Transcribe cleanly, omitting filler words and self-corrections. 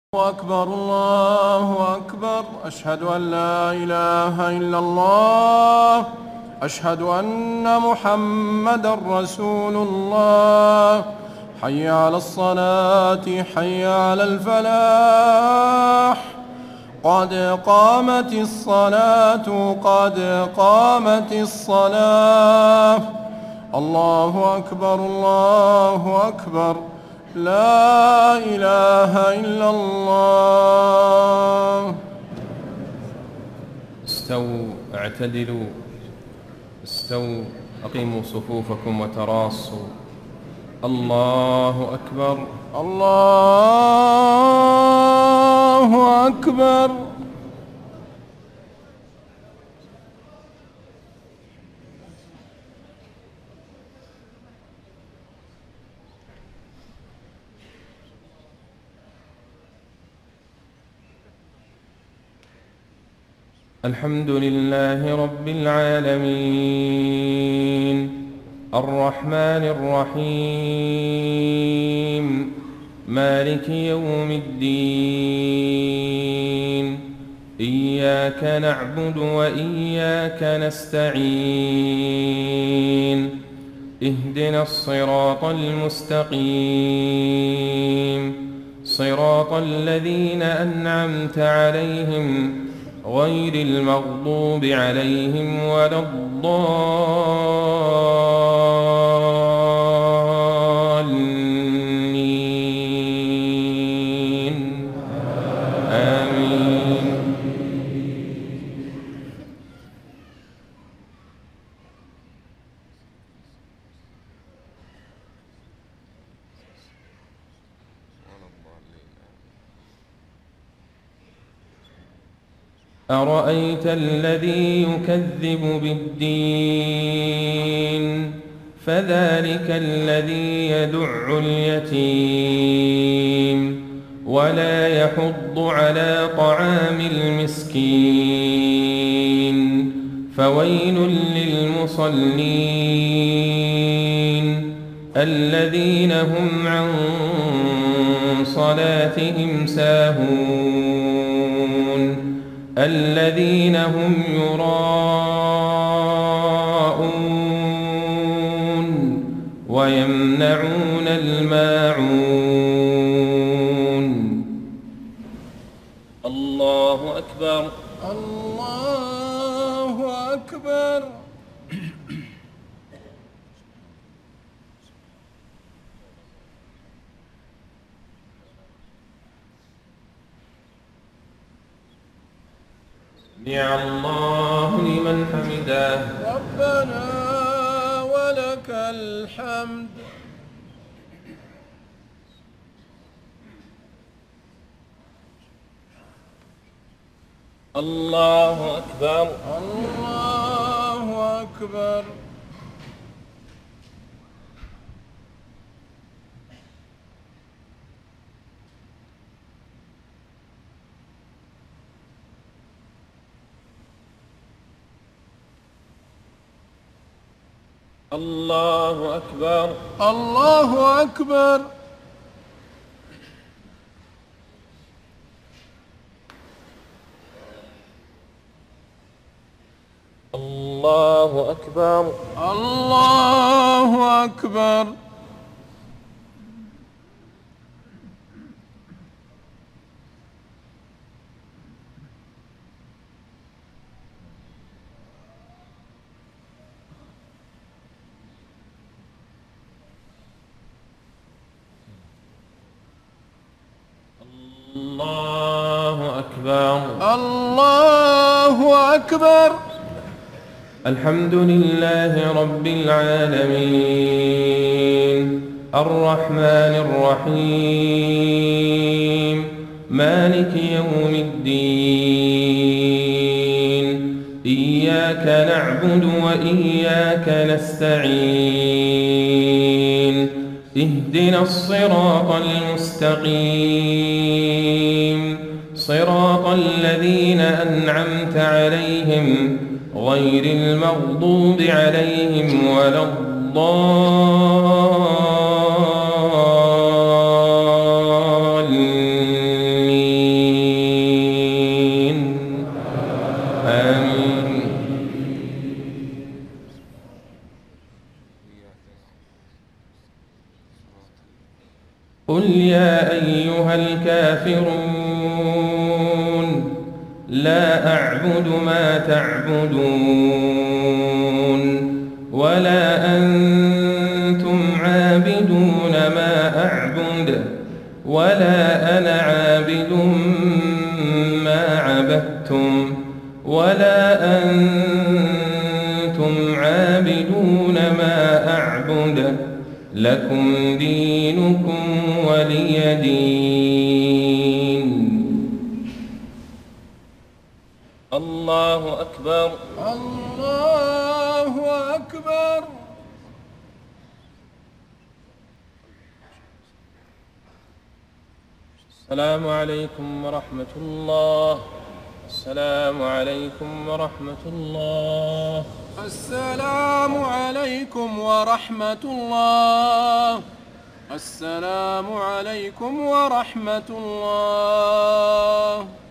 أكبر الله أكبر. أشهد أن لا إله إلا الله. أشهد أن محمدا رسول الله. حي على الصلاة، حي على الفلاح. قد قامت الصلاة، قد قامت الصلاة. الله أكبر، الله أكبر. لا إله إلا الله. استووا، اعتدلوا، استووا، أقيموا صفوفكم وتراصوا. الله أكبر، الله أكبر. الحمد لله رب العالمين، الرحمن الرحيم، مالك يوم الدين. إياك نعبد وإياك نستعين. اهدنا الصراط المستقيم، صراط الذين أنعمت عليهم غير المغضوب عليهم ولا الضالين. آمين. أرأيت الذي يكذب بالدين، فذلك الذي يدع اليتيم ولا يحض على طعام المسكين. فويل للمصلين الذين هم عن صلاتهم ساهون، الذين هم يراءون ويمنعون الماعون. الله أكبر، الله أكبر. سمع الله لمن حمده. ربنا ولك الحمد. الله أكبر، الله أكبر. الله أكبر، الله أكبر. الله أكبر، الله أكبر. الله أكبر، الله أكبر. الحمد لله رب العالمين، الرحمن الرحيم، مالك يوم الدين. إياك نعبد وإياك نستعين. اهدنا الصراط المستقيم، صراط الذين أنعمت عليهم غير المغضوب عليهم ولا الضالين. قل يا أيها الكافرون لا أعبد ما تعبدون ولا أنتم عابدون ما أعبد ولا أنا عابد ما عبدتم ولا أنتم عابدون ما أعبد لكم دينكم ولي دين. الله أكبر. الله أكبر. السلام عليكم ورحمة الله. السلام عليكم ورحمة الله. السلام عليكم ورحمة الله. السلام عليكم ورحمة الله.